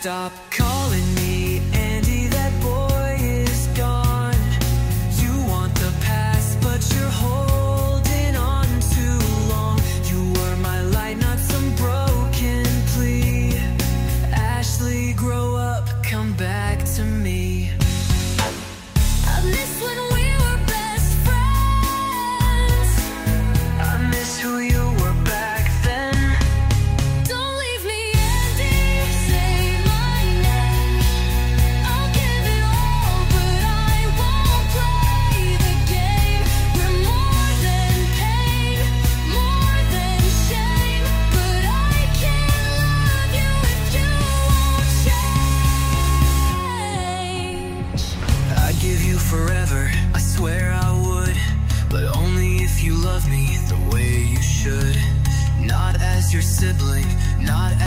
Stop calling me Andy, that boy is gone. You want the past, but you're holding on too long. You were my light, not some broken plea. Ashley, grow up, come back to me. I miss when we were best friends. I miss who you were back then. Don't leave me, Andy, say my name. I'll give it all, but I won't play the game. We're more than pain, more than shame. But I can't love you if you won't change. I'd give you forever, I swear I would, but only if you love me the way you should. Not as your sibling, not